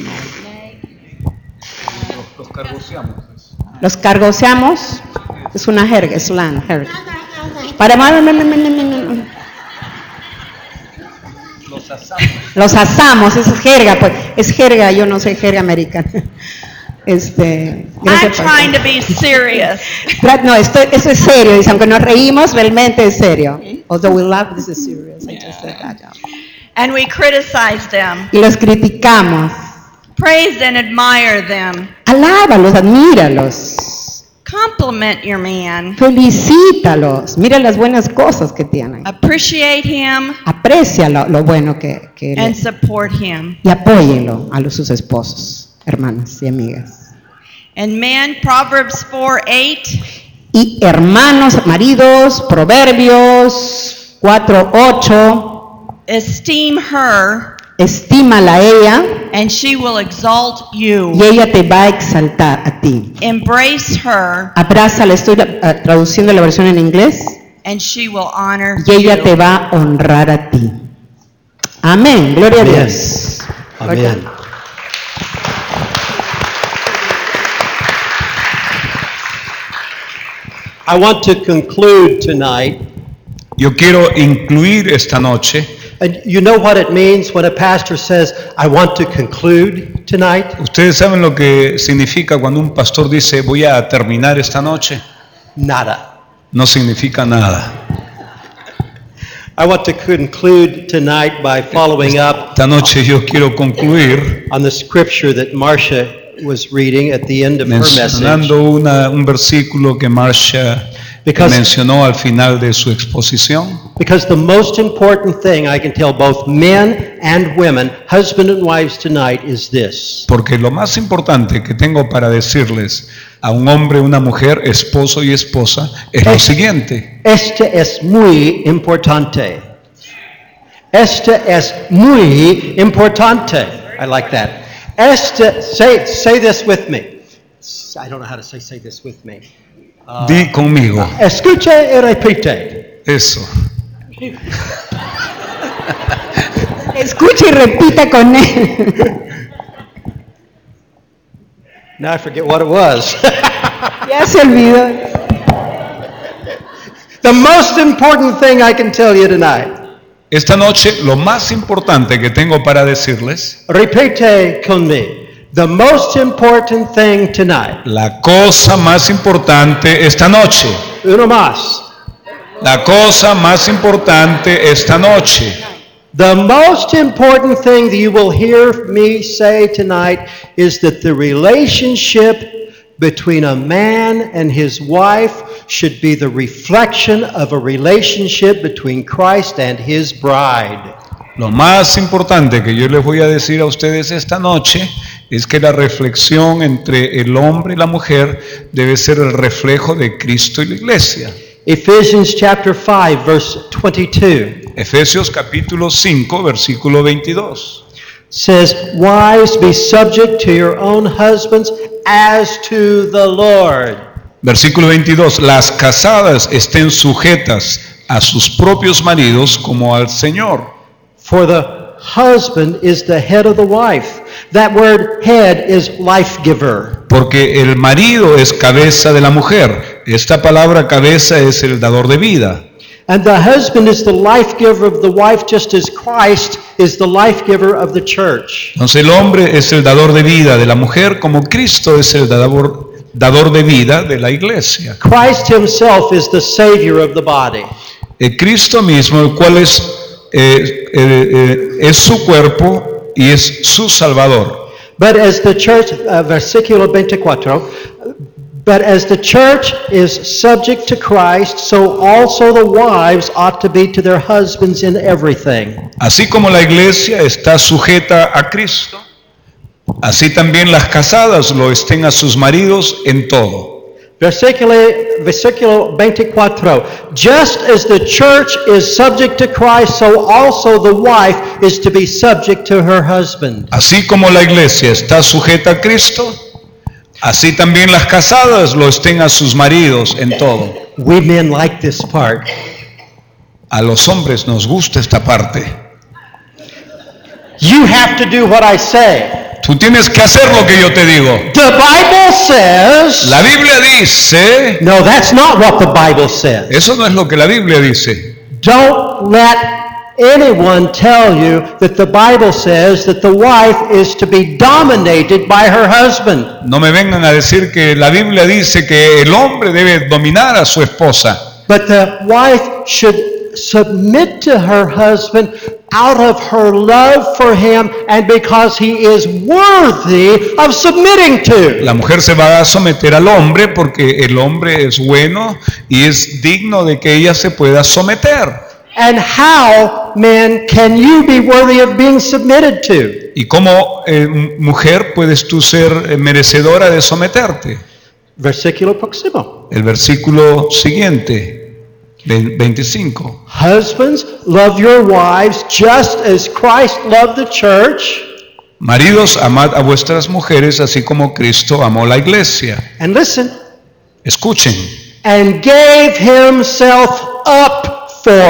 Los cargoseamos. Los cargoseamos. Es una jerga, es slang, jerga. Para Los asamos. los asamos, es jerga, pues, es jerga, yo no sé jerga americana. Este, I'm gracias, trying to pastor. be serious. Tra- No, esto, eso es serio, dice, aunque nos reímos, realmente es serio. Although we laugh, this is serious. I just said that. And we criticize them. Y los criticamos. Praise and admire them. Alábalos, admíralos, Compliment your man. felicítalos, mira las buenas cosas que tienen. Appreciate him Aprecia lo, lo bueno que, que and le- support him. y apóyenlo a los, sus esposos, hermanas y amigas. And men, Proverbs four eight. Y hermanos, maridos, Proverbios cuatro ocho, Esteem her, estímala a ella and she will exalt y you. ella te va a exaltar a ti. Embrace her, Abrázala, estoy eh, traduciendo la versión en inglés, and she will honor y ella te you. va a honrar a ti. Amén, gloria a Amén. Dios. Amen. I want to conclude tonight. Yo quiero incluir esta noche. And you know what it means when a pastor says, I want to conclude tonight? ¿Ustedes saben lo que significa cuando un pastor dice voy a terminar esta noche? Nada. No significa nada. I want to conclude tonight by following up Esta noche yo quiero concluir on the scripture that Marcia was reading at the end of her message. mencionando una, un versículo que Marcia Because- mencionó al final de su exposición. Because the most important thing I can tell both men and women, husband and wives tonight, is this. Porque lo más importante que tengo para decirles a un hombre, una mujer, esposo y esposa, es lo siguiente. Este es muy importante. Este es muy importante. I like that. Este, say, say this with me. I don't know how to say say this with me. Di conmigo. Escuche y repite. Eso. Escuche y repita con él. Now I forget what it was. Ya se olvidó. The most important thing I can tell you tonight. Esta noche lo más importante que tengo para decirles, Repite conmigo. The most important thing tonight. la cosa más importante esta noche, Uno más. la cosa más importante esta noche, The most important thing that you will hear me say tonight is that the relationship between a man and his wife should be the reflection of a relationship between Christ and his bride. lo más importante que yo les voy a decir a ustedes esta noche es que la reflexión entre el hombre y la mujer debe ser el reflejo de Cristo y la iglesia. Ephesians chapter five verse twenty-two Efesios capítulo cinco, versículo veintidós. says, "Wives, be subject to your own husbands as to the Lord." Versículo veintidós, las casadas estén sujetas a sus propios maridos como al Señor. For the husband is the head of the wife. That word head is life giver. Porque el marido es cabeza de la mujer. Esta palabra cabeza es el dador de vida. And the husband is the life giver of the wife, just as Christ is the life giver of the church. Entonces el hombre es el dador de vida de la mujer, como Cristo es el dador, dador de vida de la iglesia. Christ himself is the savior of the body. El Cristo mismo, el cual es, eh, eh, eh, es su cuerpo y es su salvador. But as the church, uh, versículo veinticuatro, but as the church is subject to Christ, so also the wives ought to be to their husbands in everything. Así como la iglesia está sujeta a Cristo, así también las casadas lo estén a sus maridos en todo. Versículo, versículo veinticuatro, just as the church is subject to Christ, so also the wife is to be subject to her husband. Así como la iglesia está sujeta a Cristo, así también las casadas lo estén a sus maridos en todo. We men like this part. A los hombres nos gusta esta parte. You have to do what I say. Tú tienes que hacer lo que yo te digo. The Bible says, La Biblia dice, no, that's not what the Bible says. eso no es lo que la Biblia dice. Don't let anyone tell you that the Bible says that the wife is to be dominated by her husband. No me vengan a decir que la Biblia dice que el hombre debe dominar a su esposa. But the wife should submit to her husband out of her love for him and because he is worthy of submitting to. La mujer se va a someter al hombre porque el hombre es bueno y es digno de que ella se pueda someter. And how, men, can you be worthy of being submitted to? ¿Y cómo eh, mujer puedes tú ser eh, merecedora de someterte? Versículo próximo. El versículo siguiente, veinticinco. Husbands, love your wives just as Christ loved the church. Maridos, amad a vuestras mujeres así como Cristo amó la iglesia. And listen. Escuchen. And gave himself up for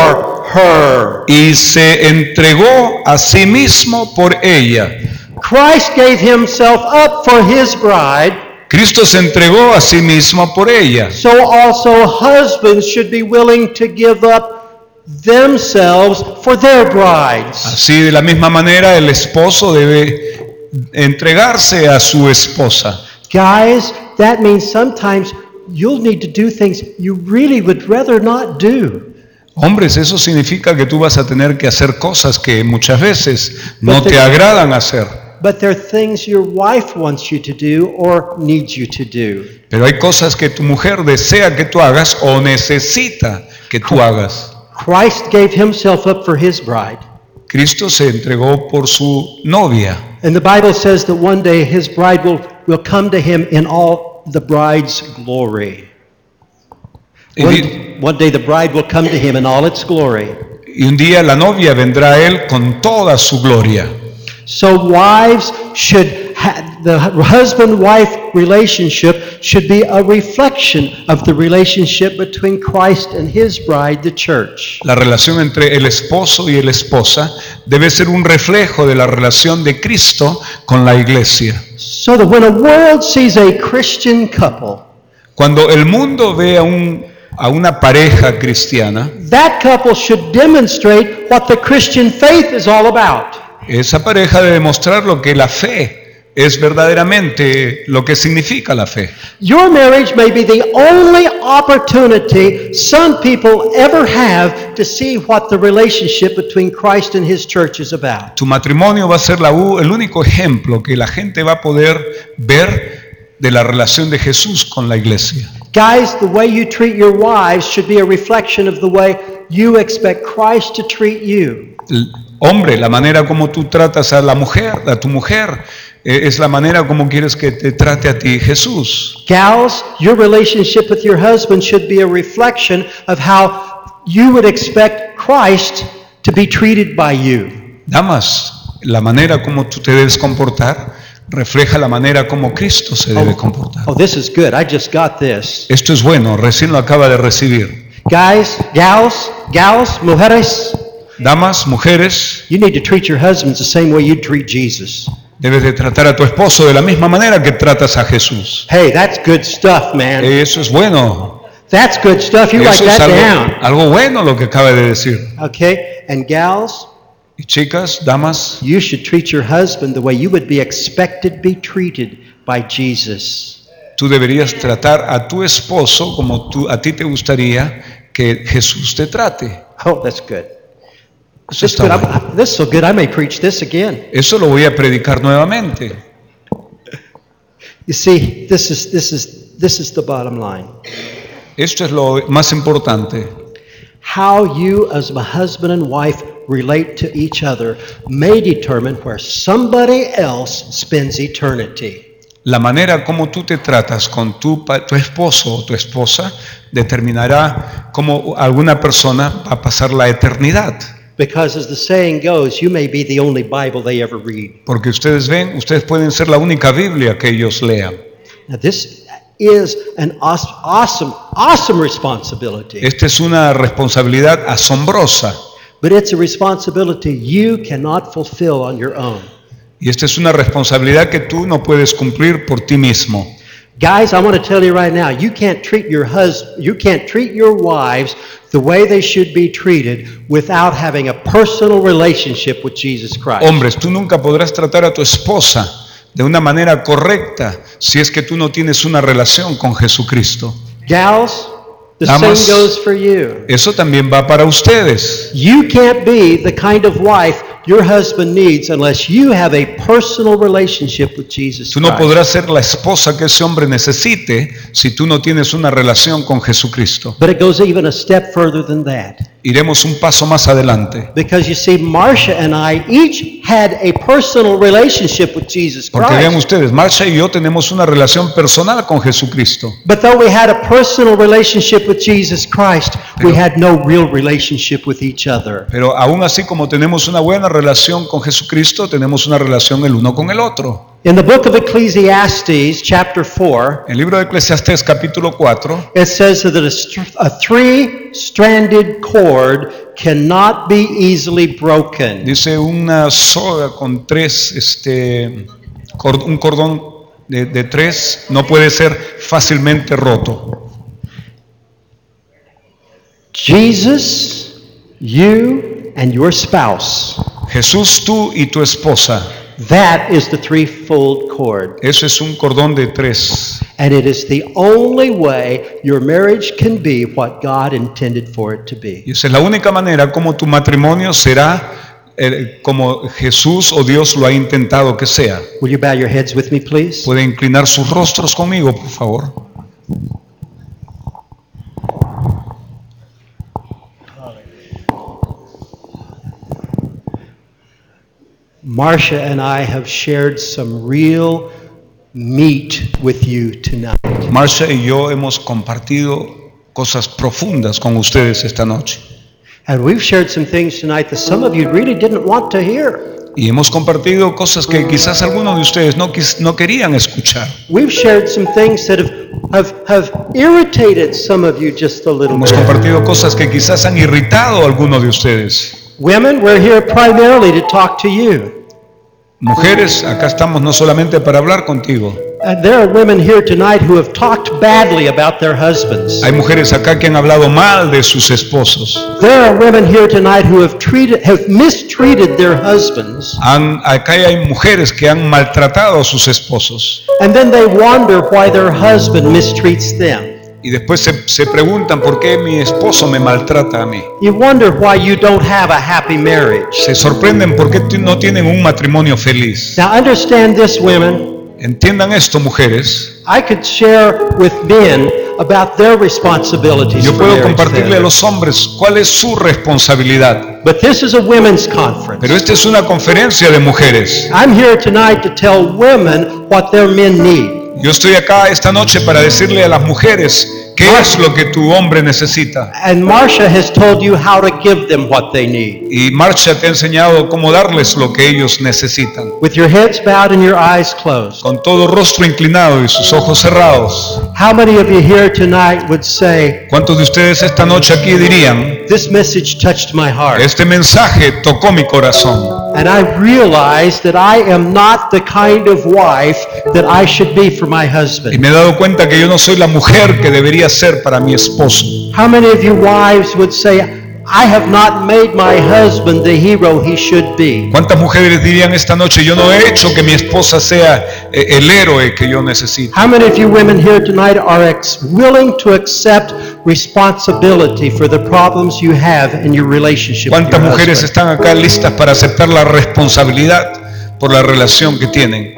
her. y se entregó a sí mismo por ella. Christ gave himself up for his bride, Cristo se entregó a sí mismo por ella. so also husbands should be willing to give up themselves for their brides. Así de la misma manera el esposo debe entregarse a su esposa. Guys, that means sometimes you'll need to do things you really would rather not do. Hombres, eso significa que tú vas a tener que hacer cosas que muchas veces no te agradan hacer. But there are things your wife wants you to do or needs you to do. Pero hay cosas que tu mujer desea que tú hagas o necesita que tú hagas. Christ gave himself up for his bride. Cristo se entregó por su novia. And the Bible says that one day his bride will, will come to him in all the bride's glory. Y, One, di- one day the bride will come to him in all its glory. y un día la novia vendrá a él con toda su gloria. So wives should ha- the husband-wife relationship should be a reflection of the relationship between Christ and his bride, the church. La relación entre el esposo y la esposa debe ser un reflejo de la relación de Cristo con la iglesia. So that when a world sees a Christian couple, Cuando el mundo ve a, un, a una pareja cristiana, that couple should demonstrate what the Christian faith is all about. esa pareja debe mostrar lo que la fe es verdaderamente, lo que significa la fe. Your marriage may be the only opportunity some people ever have to see what the relationship between Christ and his church is about. Tu matrimonio va a ser la u- el único ejemplo que la gente va a poder ver de la relación de Jesús con la iglesia. Guys, the way you treat your wives should be a reflection of the way you expect Christ to treat you. El hombre, la manera como tú tratas a la mujer, a tu mujer, eh, es la manera como quieres que te trate a ti Jesús. Gals, your relationship with your husband should be a reflection of how you would expect Christ to be treated by you. Damas, la manera como tú te debes comportar refleja la manera como Cristo se debe comportar. Oh, this is good. I just got this. Esto es bueno, recién lo acaba de recibir. Guys, gals, gals, mujeres, Damas, mujeres, you need to treat your husbands the same way you treat Jesus. debes de tratar a tu esposo de la misma manera que tratas a Jesús. Hey, that's good stuff, man. Eso es bueno. That's good stuff. You write Eso es that algo, down. algo bueno lo que acaba de decir. Okay? And gals, Y chicas, damas, you should treat your husband the way you would be expected to be treated by Jesus. tú deberías tratar a tu esposo como tú, a ti te gustaría que Jesús te trate. Oh, that's good. Eso This, está good. bueno. I'm- this is so good, I may preach this again. Eso lo voy a predicar nuevamente. You see, this is, this is, this is the bottom line. Esto es lo más importante. How you as a husband and wife relate to each other may determine where somebody else spends eternity. La manera como tú te tratas con tu, pa- tu esposo o tu esposa determinará cómo alguna persona va a pasar la eternidad. Because as the saying goes, you may be the only Bible they ever read. Porque ustedes ven, ustedes pueden ser la única Biblia que ellos lean. Now this is an awes- awesome, awesome responsibility. Esta es una responsabilidad asombrosa. But it's a responsibility you cannot fulfill on your own. Y esta es una responsabilidad que tú no puedes cumplir por ti mismo. Guys, I want to tell you right now, you can't treat your hus- you can't treat your wives the way they should be treated without having a personal relationship with Jesus Christ. Hombres, tú nunca podrás tratar a tu esposa de una manera correcta si es que tú no tienes una relación con Jesucristo. Gals, the Damas, same goes for you. Eso también va para ustedes. You can't be the kind of wife your husband needs unless you have a personal relationship with Jesus Tú no Christ. podrás ser la esposa que ese hombre necesite si tú no tienes una relación con Jesucristo. But it goes even a step further than that. Iremos un paso más adelante. Because you see, Marcia and I each had a personal relationship with Jesus Porque vean Christ. ustedes, Marcia y yo tenemos una relación personal con Jesucristo. But though we had a personal relationship with Jesus Christ, we Pero- had no real relationship with each other. Pero aún así como tenemos una buena relación con Jesucristo, tenemos una relación el uno con el otro. In the book of Ecclesiastes, chapter four, En el libro de Eclesiastés capítulo cuatro, it says that a, str- a three-stranded cord cannot be easily broken. dice una soga con tres, este, cor- un cordón de, de tres no puede ser fácilmente roto. Jesus, you, and your spouse. Jesús, tú y tu esposa, That is the threefold cord. eso es un cordón de tres. And it is the only way your marriage can be what God intended for it to be. Y esa es la única manera como tu matrimonio será eh, como Jesús o Dios lo ha intentado que sea. Will you bow your heads with me, please? ¿Puede inclinar sus rostros conmigo, por favor? Marcia and I have shared some real meat with you tonight. Marcia y yo hemos compartido cosas profundas con ustedes esta noche. And we've shared some things tonight that some of you really didn't want to hear. Y hemos compartido cosas que quizás algunos de ustedes no, quis- no querían escuchar. We've shared some things that have, have, have irritated some of you just a little Hemos bit. compartido cosas que quizás han irritado a algunos de ustedes. Women, we're here primarily to talk to you. Mujeres, acá estamos no solamente para hablar contigo. And there are women here tonight who have talked badly about their husbands. Hay mujeres acá que han hablado mal de sus esposos. There are women here tonight who have treated, have mistreated their husbands. Han, acá hay mujeres que han maltratado a sus esposos. And then they wonder why their husband mistreats them. Y después se, se preguntan por qué mi esposo me maltrata a mí. You wonder why you don't have a happy marriage. Se sorprenden por qué t- no tienen un matrimonio feliz. Now understand this, women. Entiendan esto, mujeres. I could share with men about their responsibilities Yo for puedo marriage compartirle a then. los hombres cuál es su responsabilidad. But this is a women's conference. Pero esta es una conferencia de mujeres. I'm here tonight to tell women what their men need. Yo estoy acá esta noche para decirle a las mujeres qué es lo que tu hombre necesita. And Marcia has told you how to give them what they need. Y Marcia te ha enseñado cómo darles lo que ellos necesitan. With your heads bowed and your eyes closed. Con todo rostro inclinado y sus ojos cerrados. How many of you here tonight would say, ¿Cuántos de ustedes esta noche aquí dirían, this message touched my heart? este mensaje tocó mi corazón? And I realized that I am not the kind of wife that I should be for my Y husband. me he dado cuenta que yo no soy la mujer que debería ser para mi esposo. How many of you wives would say, I have not made my husband the hero he should be? ¿Cuántas mujeres dirían esta noche, yo no he hecho que mi esposa sea eh, el héroe que yo necesito? How many of you women here tonight are ex- willing to accept responsibility for the problems you have in your relationship with ¿Cuántas your mujeres husband? están acá listas para aceptar la responsabilidad por la relación que tienen?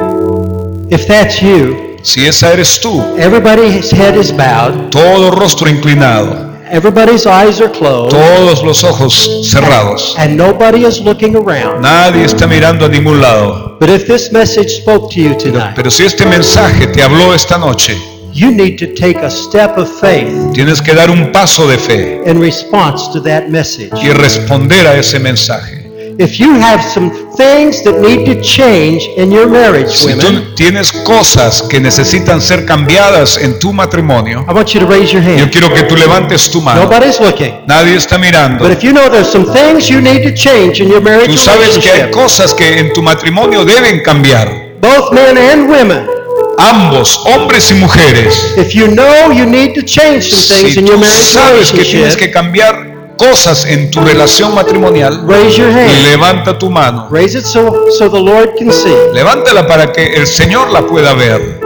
If that's you, Si esa eres tú, everybody's head is bowed, todo rostro inclinado, everybody's eyes are closed, todos los ojos cerrados, and nobody is looking around. nadie está mirando a ningún lado. But if this message spoke to you tonight, Pero si este mensaje te habló esta noche, you need to take a step of faith tienes que dar un paso de fe in response to that message. y responder a ese mensaje. If you have some things that need to change in your marriage, Si women, tú tienes cosas que necesitan ser cambiadas en tu matrimonio, I want you to raise your yo hand. quiero que tú levantes tu mano. Nobody's looking. Nadie está mirando. But if you know there's some things you need to change in your marriage Tú sabes que hay relationship, cosas que en tu matrimonio deben cambiar. both men and women, Ambos, hombres y mujeres. if you know you need to change some things Si in your tú marriage sabes que tienes que relationship, cambiar cosas en tu relación matrimonial, raise your hand. levanta tu mano. Raise it so, so the Lord can see. Levántala para que el Señor la pueda ver.